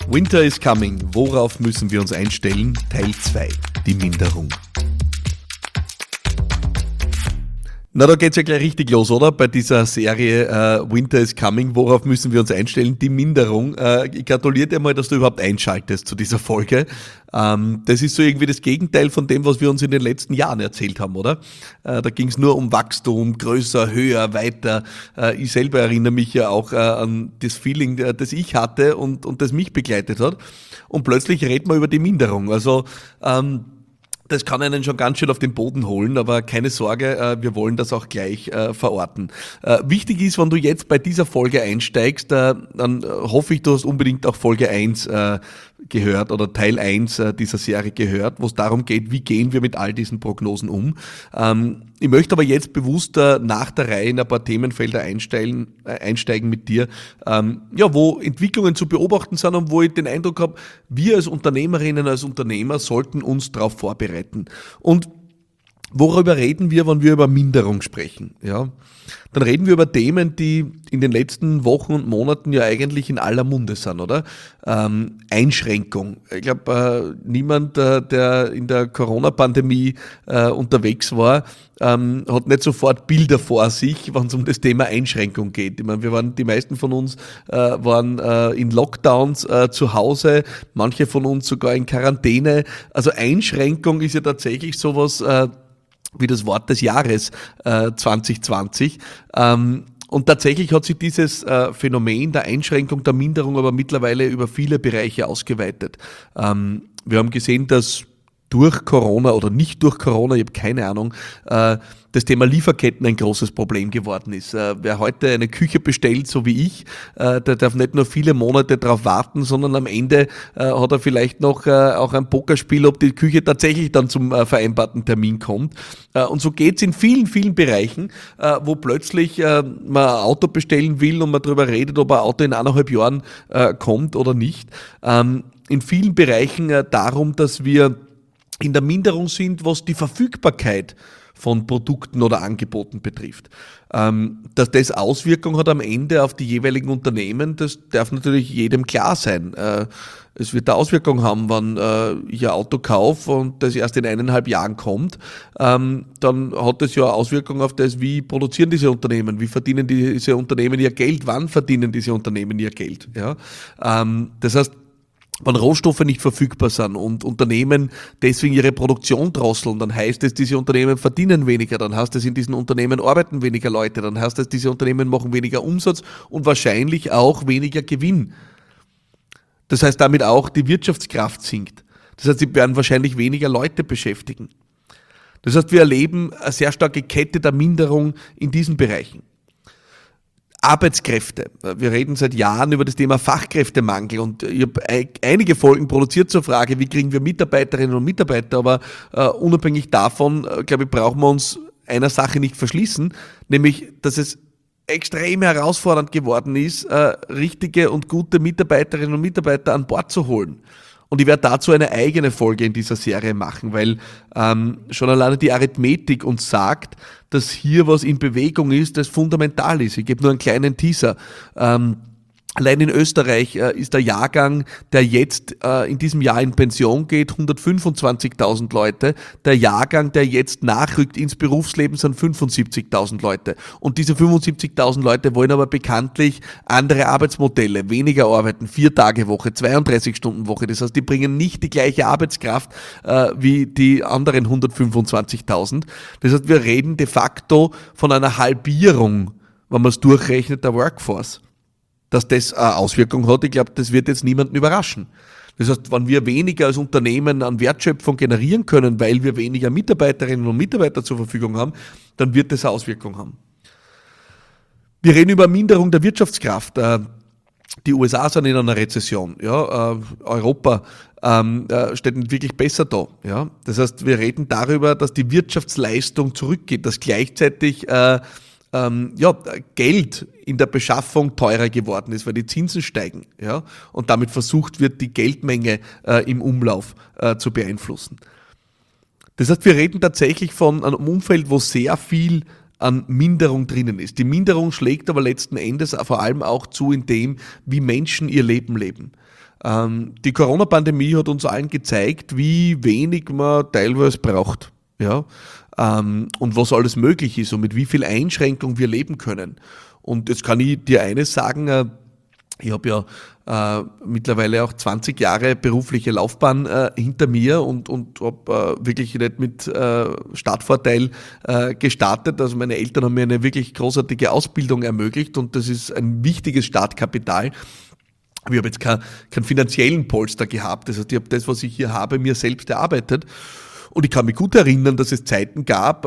Winter is coming. Worauf müssen wir uns einstellen? Teil 2. Die Minderung. Na, da geht's ja gleich richtig los, oder? Bei dieser Serie Winter is coming. Worauf müssen wir uns einstellen? Die Minderung. Ich gratuliere dir mal, dass du überhaupt einschaltest zu dieser Folge. Das ist so irgendwie das Gegenteil von dem, was wir uns in den letzten Jahren erzählt haben, oder? Da ging's nur um Wachstum, größer, höher, weiter. Ich selber erinnere mich ja auch an das Feeling, das ich hatte und das mich begleitet hat. Und plötzlich reden wir über die Minderung. Also das kann einen schon ganz schön auf den Boden holen, aber keine Sorge, wir wollen das auch gleich verorten. Wichtig ist, wenn du jetzt bei dieser Folge einsteigst, dann hoffe ich, du hast unbedingt auch Folge 1 gehört oder Teil 1 dieser Serie gehört, wo es darum geht, wie gehen wir mit all diesen Prognosen um. Ich möchte aber jetzt bewusst nach der Reihe in ein paar Themenfelder einsteigen mit dir, wo Entwicklungen zu beobachten sind und wo ich den Eindruck habe, wir als Unternehmerinnen, als Unternehmer sollten uns darauf vorbereiten. Und worüber reden wir, wenn wir über Minderung sprechen? Ja, dann reden wir über Themen, die in den letzten Wochen und Monaten ja eigentlich in aller Munde sind, oder? Einschränkung. Ich glaube, niemand, der in der Corona-Pandemie unterwegs war, hat nicht sofort Bilder vor sich, wenn es um das Thema Einschränkung geht. Ich meine, die meisten von uns waren in Lockdowns zu Hause, manche von uns sogar in Quarantäne. Also Einschränkung ist ja tatsächlich sowas wie das Wort des Jahres 2020. Und tatsächlich hat sich dieses Phänomen der Einschränkung, der Minderung aber mittlerweile über viele Bereiche ausgeweitet. Wir haben gesehen, dass durch Corona oder nicht durch Corona, ich habe keine Ahnung, das Thema Lieferketten ein großes Problem geworden ist. Wer heute eine Küche bestellt, so wie ich, der darf nicht nur viele Monate darauf warten, sondern am Ende hat er vielleicht noch auch ein Pokerspiel, ob die Küche tatsächlich dann zum vereinbarten Termin kommt. Und so geht's in vielen, vielen Bereichen, wo plötzlich man ein Auto bestellen will und man darüber redet, ob ein Auto in 1,5 Jahren kommt oder nicht. In vielen Bereichen darum, dass wir in der Minderung sind, was die Verfügbarkeit von Produkten oder Angeboten betrifft. Dass das Auswirkungen hat am Ende auf die jeweiligen Unternehmen, das darf natürlich jedem klar sein. Es wird eine Auswirkung haben, wenn ich ein Auto kaufe und das erst in 1,5 Jahren kommt, dann hat das ja eine Auswirkung auf das, wie produzieren diese Unternehmen, wie verdienen diese Unternehmen ihr Geld, wann verdienen diese Unternehmen ihr Geld. Ja? Das heißt, wenn Rohstoffe nicht verfügbar sind und Unternehmen deswegen ihre Produktion drosseln, dann heißt es, diese Unternehmen verdienen weniger, dann heißt es, in diesen Unternehmen arbeiten weniger Leute, dann heißt es, diese Unternehmen machen weniger Umsatz und wahrscheinlich auch weniger Gewinn. Das heißt, damit auch die Wirtschaftskraft sinkt. Das heißt, sie werden wahrscheinlich weniger Leute beschäftigen. Das heißt, wir erleben eine sehr starke Kette der Minderung in diesen Bereichen. Arbeitskräfte. Wir reden seit Jahren über das Thema Fachkräftemangel und ich habe einige Folgen produziert zur Frage, wie kriegen wir Mitarbeiterinnen und Mitarbeiter, aber unabhängig davon, glaube ich, brauchen wir uns einer Sache nicht verschließen, nämlich, dass es extrem herausfordernd geworden ist, richtige und gute Mitarbeiterinnen und Mitarbeiter an Bord zu holen. Und ich werde dazu eine eigene Folge in dieser Serie machen, weil schon alleine die Arithmetik uns sagt, dass hier was in Bewegung ist, das fundamental ist. Ich gebe nur einen kleinen Teaser. Allein in Österreich ist der Jahrgang, der jetzt in diesem Jahr in Pension geht, 125.000 Leute. Der Jahrgang, der jetzt nachrückt ins Berufsleben, sind 75.000 Leute. Und diese 75.000 Leute wollen aber bekanntlich andere Arbeitsmodelle, weniger arbeiten, 4-Tage-Woche, 32-Stunden-Woche. Das heißt, die bringen nicht die gleiche Arbeitskraft wie die anderen 125.000. Das heißt, wir reden de facto von einer Halbierung, wenn man es durchrechnet, der Workforce. Dass das eine Auswirkung hat, ich glaube, das wird jetzt niemanden überraschen. Das heißt, wenn wir weniger als Unternehmen an Wertschöpfung generieren können, weil wir weniger Mitarbeiterinnen und Mitarbeiter zur Verfügung haben, dann wird das eine Auswirkung haben. Wir reden über Minderung der Wirtschaftskraft. Die USA sind in einer Rezession. Ja, Europa steht nicht wirklich besser da. Ja, das heißt, wir reden darüber, dass die Wirtschaftsleistung zurückgeht, dass gleichzeitig Geld in der Beschaffung teurer geworden ist, weil die Zinsen steigen, ja, und damit versucht wird, die Geldmenge im Umlauf zu beeinflussen. Das heißt, wir reden tatsächlich von einem Umfeld, wo sehr viel an Minderung drinnen ist. Die Minderung schlägt aber letzten Endes vor allem auch zu in dem, wie Menschen ihr Leben leben. Die Corona-Pandemie hat uns allen gezeigt, wie wenig man teilweise braucht. Ja? Und was alles möglich ist und mit wie viel Einschränkung wir leben können. Und jetzt kann ich dir eines sagen, ich habe ja mittlerweile auch 20 Jahre berufliche Laufbahn hinter mir und habe wirklich nicht mit Startvorteil gestartet. Also meine Eltern haben mir eine wirklich großartige Ausbildung ermöglicht und das ist ein wichtiges Startkapital. Aber ich habe jetzt keinen finanziellen Polster gehabt. Das heißt, ich habe das, was ich hier habe, mir selbst erarbeitet. Und ich kann mich gut erinnern, dass es Zeiten gab,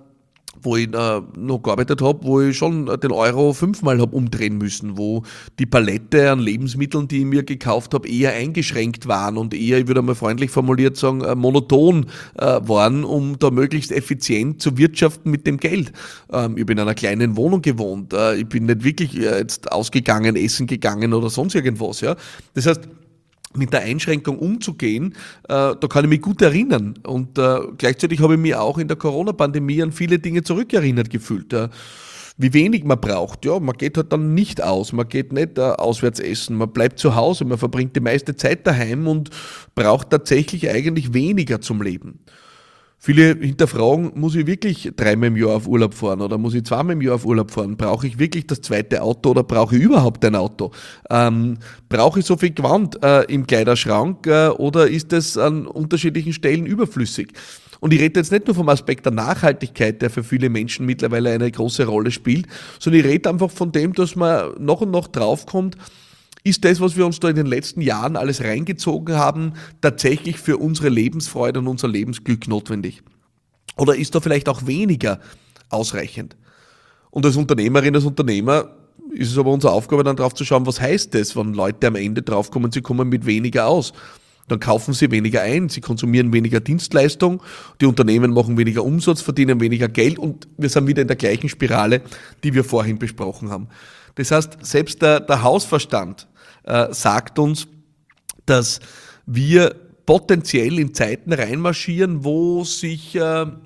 wo ich noch gearbeitet habe, wo ich schon den Euro 5-mal habe umdrehen müssen, wo die Palette an Lebensmitteln, die ich mir gekauft habe, eher eingeschränkt waren und eher, ich würde mal freundlich formuliert sagen, monoton waren, um da möglichst effizient zu wirtschaften mit dem Geld. Ich habe in einer kleinen Wohnung gewohnt, ich bin nicht wirklich jetzt ausgegangen, essen gegangen oder sonst irgendwas. Ja. Das heißt, mit der Einschränkung umzugehen, da kann ich mich gut erinnern. Und gleichzeitig habe ich mich auch in der Corona-Pandemie an viele Dinge zurückerinnert gefühlt. Wie wenig man braucht. Ja, man geht halt dann nicht aus, man geht nicht auswärts essen, man bleibt zu Hause, man verbringt die meiste Zeit daheim und braucht tatsächlich eigentlich weniger zum Leben. Viele hinterfragen, muss ich wirklich 3-mal im Jahr auf Urlaub fahren oder muss ich 2-mal im Jahr auf Urlaub fahren? Brauche ich wirklich das zweite Auto oder brauche ich überhaupt ein Auto? Brauche ich so viel Gewand im Kleiderschrank oder ist das an unterschiedlichen Stellen überflüssig? Und ich rede jetzt nicht nur vom Aspekt der Nachhaltigkeit, der für viele Menschen mittlerweile eine große Rolle spielt, sondern ich rede einfach von dem, dass man noch und noch draufkommt, ist das, was wir uns da in den letzten Jahren alles reingezogen haben, tatsächlich für unsere Lebensfreude und unser Lebensglück notwendig? Oder ist da vielleicht auch weniger ausreichend? Und als Unternehmerin, als Unternehmer ist es aber unsere Aufgabe, dann drauf zu schauen, was heißt das, wenn Leute am Ende draufkommen, sie kommen mit weniger aus. Dann kaufen sie weniger ein, sie konsumieren weniger Dienstleistung, die Unternehmen machen weniger Umsatz, verdienen weniger Geld und wir sind wieder in der gleichen Spirale, die wir vorhin besprochen haben. Das heißt, selbst der Hausverstand sagt uns, dass wir potenziell in Zeiten reinmarschieren, wo sich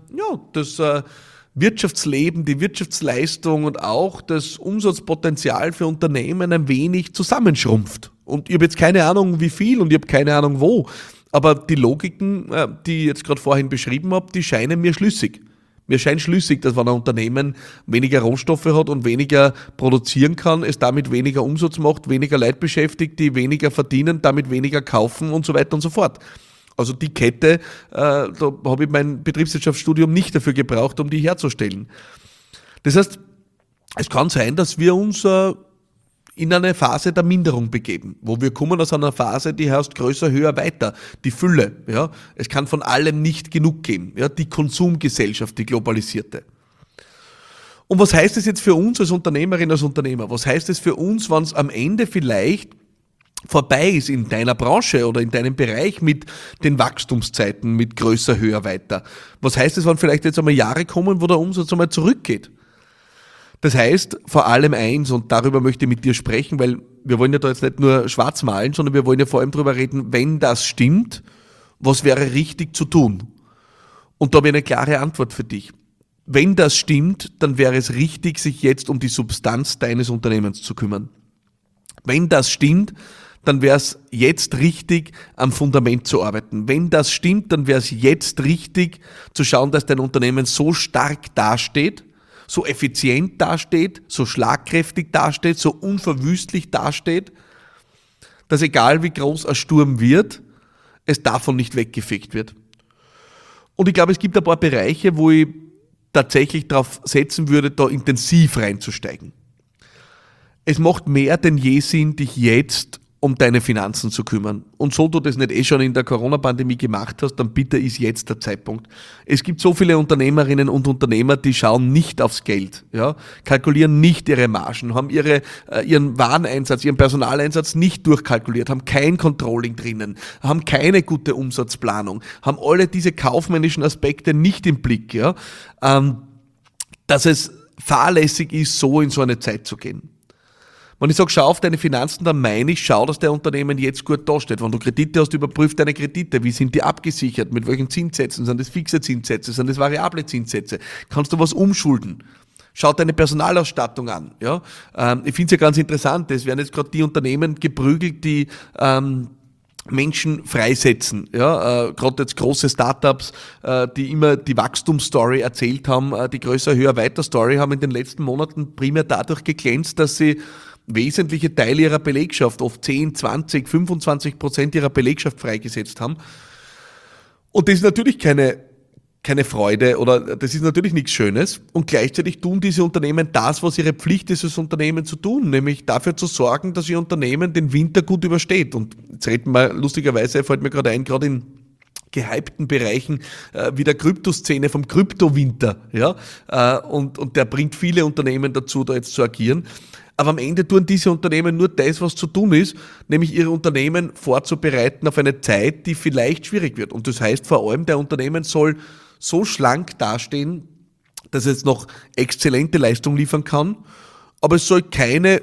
das Wirtschaftsleben, die Wirtschaftsleistung und auch das Umsatzpotenzial für Unternehmen ein wenig zusammenschrumpft. Und ich habe jetzt keine Ahnung wie viel und ich habe keine Ahnung wo, aber die Logiken, die ich jetzt gerade vorhin beschrieben habe, die scheinen mir schlüssig. Mir scheint schlüssig, dass wenn ein Unternehmen weniger Rohstoffe hat und weniger produzieren kann, es damit weniger Umsatz macht, weniger Leute beschäftigt, die weniger verdienen, damit weniger kaufen und so weiter und so fort. Also die Kette, da habe ich mein Betriebswirtschaftsstudium nicht dafür gebraucht, um die herzustellen. Das heißt, es kann sein, dass wir uns in eine Phase der Minderung begeben, wo wir kommen aus einer Phase, die heißt größer, höher, weiter, die Fülle. Ja? Es kann von allem nicht genug geben, ja? Die Konsumgesellschaft, die globalisierte. Und was heißt es jetzt für uns als Unternehmerin, als Unternehmer? Was heißt es für uns, wenn es am Ende vielleicht vorbei ist in deiner Branche oder in deinem Bereich mit den Wachstumszeiten, mit größer, höher, weiter? Was heißt es, wenn vielleicht jetzt einmal Jahre kommen, wo der Umsatz einmal zurückgeht? Das heißt vor allem eins, und darüber möchte ich mit dir sprechen, weil wir wollen ja da jetzt nicht nur schwarz malen, sondern wir wollen ja vor allem darüber reden, wenn das stimmt, was wäre richtig zu tun? Und da habe ich eine klare Antwort für dich. Wenn das stimmt, dann wäre es richtig, sich jetzt um die Substanz deines Unternehmens zu kümmern. Wenn das stimmt, dann wäre es jetzt richtig, am Fundament zu arbeiten. Wenn das stimmt, dann wäre es jetzt richtig, zu schauen, dass dein Unternehmen so stark dasteht, so effizient dasteht, so schlagkräftig dasteht, so unverwüstlich dasteht, dass egal wie groß ein Sturm wird, es davon nicht weggefegt wird. Und ich glaube, es gibt ein paar Bereiche, wo ich tatsächlich darauf setzen würde, da intensiv reinzusteigen. Es macht mehr denn je Sinn, dich jetzt um deine Finanzen zu kümmern. Und so du das nicht schon in der Corona-Pandemie gemacht hast, dann bitte ist jetzt der Zeitpunkt. Es gibt so viele Unternehmerinnen und Unternehmer, die schauen nicht aufs Geld, ja, kalkulieren nicht ihre Margen, haben ihren Wareneinsatz, ihren Personaleinsatz nicht durchkalkuliert, haben kein Controlling drinnen, haben keine gute Umsatzplanung, haben alle diese kaufmännischen Aspekte nicht im Blick, ja, dass es fahrlässig ist, so in so eine Zeit zu gehen. Wenn ich sage, schau auf deine Finanzen, dann meine ich, schau, dass dein Unternehmen jetzt gut dasteht. Wenn du Kredite hast, überprüf deine Kredite. Wie sind die abgesichert? Mit welchen Zinssätzen? Sind das fixe Zinssätze? Sind das variable Zinssätze? Kannst du was umschulden? Schau deine Personalausstattung an. Ja? Ich finde es ja ganz interessant, es werden jetzt gerade die Unternehmen geprügelt, die Menschen freisetzen. Ja, gerade jetzt große Startups, die immer die Wachstumsstory erzählt haben, die größer, höher, weiter Story, haben in den letzten Monaten primär dadurch geglänzt, dass sie wesentliche Teile ihrer Belegschaft, oft 10, 20, 25% ihrer Belegschaft freigesetzt haben. Und das ist natürlich keine Freude oder das ist natürlich nichts Schönes. Und gleichzeitig tun diese Unternehmen das, was ihre Pflicht ist, als Unternehmen zu tun, nämlich dafür zu sorgen, dass ihr Unternehmen den Winter gut übersteht. Und jetzt reden wir, lustigerweise fällt mir gerade ein, gerade in gehypten Bereichen wie der Kryptoszene vom Kryptowinter. Ja? Und der bringt viele Unternehmen dazu, da jetzt zu agieren. Aber am Ende tun diese Unternehmen nur das, was zu tun ist, nämlich ihre Unternehmen vorzubereiten auf eine Zeit, die vielleicht schwierig wird. Und das heißt vor allem, der Unternehmen soll so schlank dastehen, dass es noch exzellente Leistung liefern kann, aber es soll keinen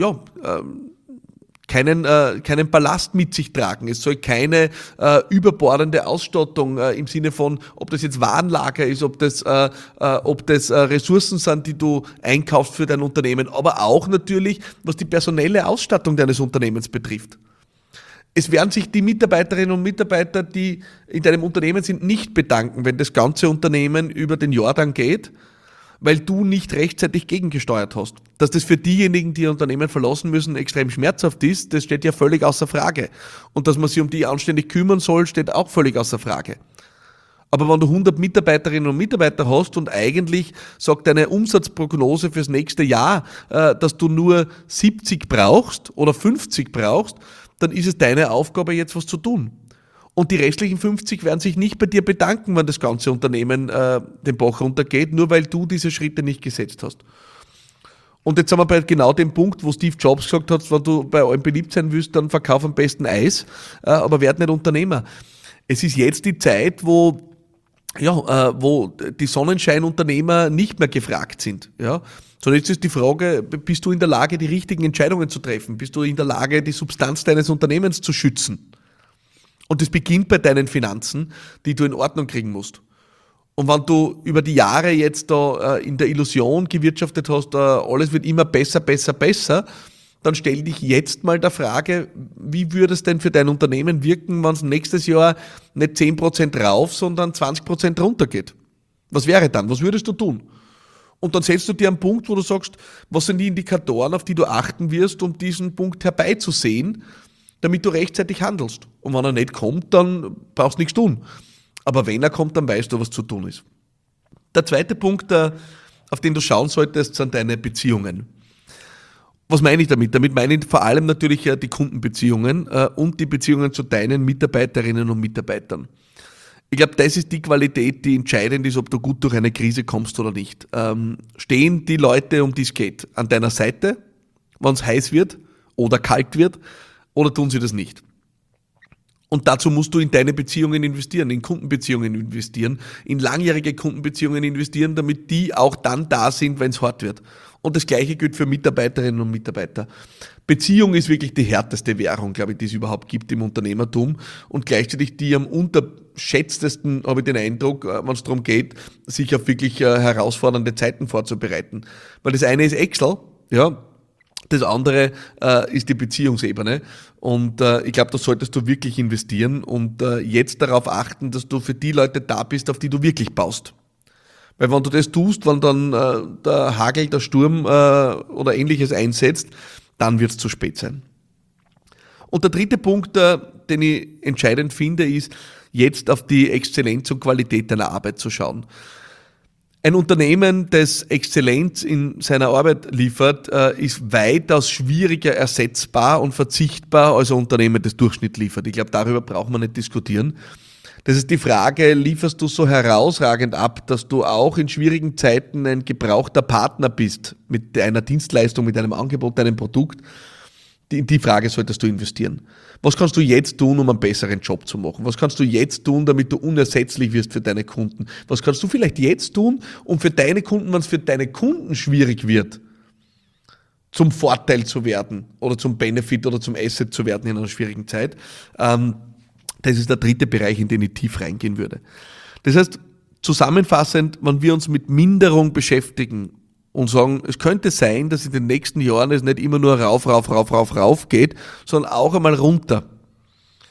Ballast mit sich tragen. Es soll keine überbordende Ausstattung im Sinne von, ob das jetzt Warenlager ist, ob das Ressourcen sind, die du einkaufst für dein Unternehmen, aber auch natürlich, was die personelle Ausstattung deines Unternehmens betrifft. Es werden sich die Mitarbeiterinnen und Mitarbeiter, die in deinem Unternehmen sind, nicht bedanken, wenn das ganze Unternehmen über den Jordan geht, weil du nicht rechtzeitig gegengesteuert hast. Dass das für diejenigen, die ihr Unternehmen verlassen müssen, extrem schmerzhaft ist, das steht ja völlig außer Frage. Und dass man sich um die anständig kümmern soll, steht auch völlig außer Frage. Aber wenn du 100 Mitarbeiterinnen und Mitarbeiter hast und eigentlich sagt deine Umsatzprognose fürs nächste Jahr, dass du nur 70 brauchst oder 50 brauchst, dann ist es deine Aufgabe, jetzt was zu tun. Und die restlichen 50 werden sich nicht bei dir bedanken, wenn das ganze Unternehmen den Bach runtergeht, nur weil du diese Schritte nicht gesetzt hast. Und jetzt sind wir bei genau dem Punkt, wo Steve Jobs gesagt hat, wenn du bei allem beliebt sein willst, dann verkauf am besten Eis, aber werd nicht Unternehmer. Es ist jetzt die Zeit, wo die Sonnenscheinunternehmer nicht mehr gefragt sind. Ja? Sondern jetzt ist die Frage, bist du in der Lage, die richtigen Entscheidungen zu treffen? Bist du in der Lage, die Substanz deines Unternehmens zu schützen? Und das beginnt bei deinen Finanzen, die du in Ordnung kriegen musst. Und wenn du über die Jahre jetzt da in der Illusion gewirtschaftet hast, alles wird immer besser, besser, besser, dann stell dich jetzt mal der Frage, wie würde es denn für dein Unternehmen wirken, wenn es nächstes Jahr nicht 10% rauf, sondern 20% runter geht? Was wäre dann? Was würdest du tun? Und dann setzt du dir einen Punkt, wo du sagst, was sind die Indikatoren, auf die du achten wirst, um diesen Punkt herbeizusehen, damit du rechtzeitig handelst. Und wenn er nicht kommt, dann brauchst du nichts tun. Aber wenn er kommt, dann weißt du, was zu tun ist. Der zweite Punkt, auf den du schauen solltest, sind deine Beziehungen. Was meine ich damit? Damit meine ich vor allem natürlich die Kundenbeziehungen und die Beziehungen zu deinen Mitarbeiterinnen und Mitarbeitern. Ich glaube, das ist die Qualität, die entscheidend ist, ob du gut durch eine Krise kommst oder nicht. Stehen die Leute, um die es geht, an deiner Seite, wenn es heiß wird oder kalt wird, oder tun sie das nicht? Und dazu musst du in deine Beziehungen investieren, in Kundenbeziehungen investieren, in langjährige Kundenbeziehungen investieren, damit die auch dann da sind, wenn es hart wird. Und das Gleiche gilt für Mitarbeiterinnen und Mitarbeiter. Beziehung ist wirklich die härteste Währung, glaube ich, die es überhaupt gibt im Unternehmertum und gleichzeitig die am unterschätztesten, habe ich den Eindruck, wenn es darum geht, sich auf wirklich herausfordernde Zeiten vorzubereiten. Weil das eine ist Excel, ja, das andere ist die Beziehungsebene und ich glaube, da solltest du wirklich investieren und jetzt darauf achten, dass du für die Leute da bist, auf die du wirklich baust. Weil wenn du das tust, wenn dann der Hagel, der Sturm oder ähnliches einsetzt, dann wird es zu spät sein. Und der dritte Punkt, den ich entscheidend finde, ist, jetzt auf die Exzellenz und Qualität deiner Arbeit zu schauen. Ein Unternehmen, das Exzellenz in seiner Arbeit liefert, ist weitaus schwieriger ersetzbar und verzichtbar als ein Unternehmen, das Durchschnitt liefert. Ich glaube, darüber braucht man nicht diskutieren. Das ist die Frage, lieferst du so herausragend ab, dass du auch in schwierigen Zeiten ein gebrauchter Partner bist mit einer Dienstleistung, mit einem Angebot, einem Produkt? In die Frage solltest du investieren. Was kannst du jetzt tun, um einen besseren Job zu machen? Was kannst du jetzt tun, damit du unersetzlich wirst für deine Kunden? Was kannst du vielleicht jetzt tun, um für deine Kunden, wenn es für deine Kunden schwierig wird, zum Vorteil zu werden oder zum Benefit oder zum Asset zu werden in einer schwierigen Zeit? Das ist der dritte Bereich, in den ich tief reingehen würde. Das heißt, zusammenfassend, wenn wir uns mit Minderung beschäftigen und sagen, es könnte sein, dass in den nächsten Jahren es nicht immer nur rauf geht, sondern auch einmal runter,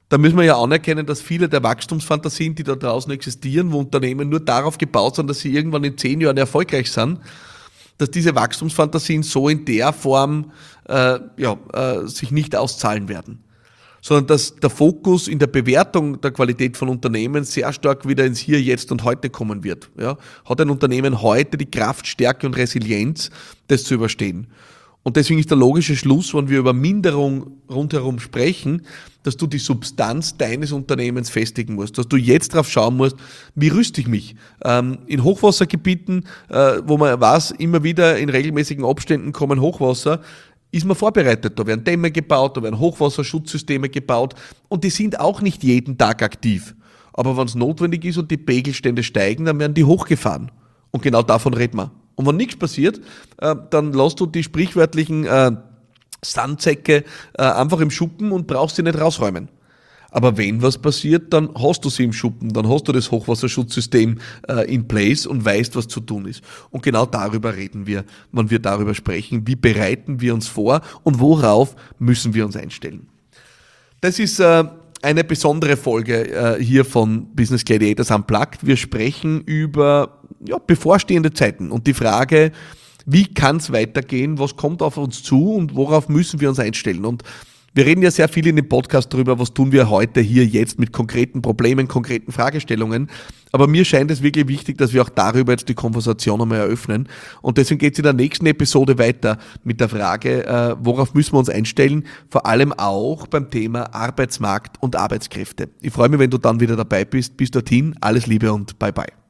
Da müssen wir ja anerkennen, dass viele der Wachstumsfantasien, die da draußen existieren, wo Unternehmen nur darauf gebaut sind, dass sie irgendwann in 10 Jahren erfolgreich sind, dass diese Wachstumsfantasien so in der Form sich nicht auszahlen werden. Sondern dass der Fokus in der Bewertung der Qualität von Unternehmen sehr stark wieder ins Hier, Jetzt und Heute kommen wird. Ja? Hat ein Unternehmen heute die Kraft, Stärke und Resilienz, das zu überstehen? Und deswegen ist der logische Schluss, wenn wir über Minderung rundherum sprechen, dass du die Substanz deines Unternehmens festigen musst, dass du jetzt drauf schauen musst, wie rüste ich mich. In Hochwassergebieten, wo man weiß, immer wieder in regelmäßigen Abständen kommen Hochwasser, ist man vorbereitet. Da werden Dämme gebaut, da werden Hochwasserschutzsysteme gebaut und die sind auch nicht jeden Tag aktiv. Aber wenn es notwendig ist und die Pegelstände steigen, dann werden die hochgefahren. Und genau davon reden wir. Und wenn nichts passiert, dann lässt du die sprichwörtlichen Sandsäcke einfach im Schuppen und brauchst sie nicht rausräumen. Aber wenn was passiert, dann hast du sie im Schuppen, dann hast du das Hochwasserschutzsystem in place und weißt, was zu tun ist. Und genau darüber reden wir, wenn wir darüber sprechen, wie bereiten wir uns vor und worauf müssen wir uns einstellen. Das ist eine besondere Folge hier von Business Gladiators Unplugged. Wir sprechen über bevorstehende Zeiten und die Frage, wie kann es weitergehen, was kommt auf uns zu und worauf müssen wir uns einstellen. Und wir reden ja sehr viel in dem Podcast darüber, was tun wir heute, hier, jetzt mit konkreten Problemen, konkreten Fragestellungen. Aber mir scheint es wirklich wichtig, dass wir auch darüber jetzt die Konversation einmal eröffnen. Und deswegen geht es in der nächsten Episode weiter mit der Frage, worauf müssen wir uns einstellen, vor allem auch beim Thema Arbeitsmarkt und Arbeitskräfte. Ich freue mich, wenn du dann wieder dabei bist. Bis dorthin, alles Liebe und bye bye.